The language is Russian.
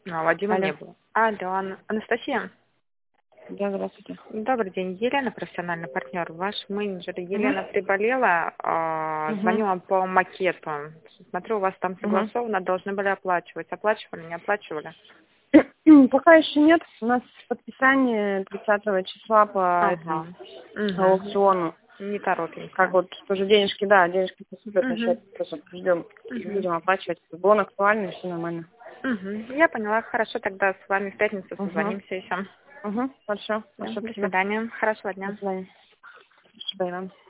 А Вадима Алло. не было. Алло, Анастасия. Да, здравствуйте. Добрый день. Елена, профессиональный партнер. Ваш менеджер Елена приболела. Звоню вам по макету. Смотрю, у вас там согласовано, должны были оплачивать. Оплачивали, не оплачивали? Пока еще нет. У нас подписание 30 числа по этому аукциону. Не торопимся. Как вот тоже денежки, да, денежки поступят на счет. Просто ждем, будем оплачивать. Бон актуальный, все нормально. Я поняла. Хорошо, тогда с вами в пятницу созвонимся еще. Хорошо. До свидания. Хорошего дня. До свидания. Спасибо, Иван.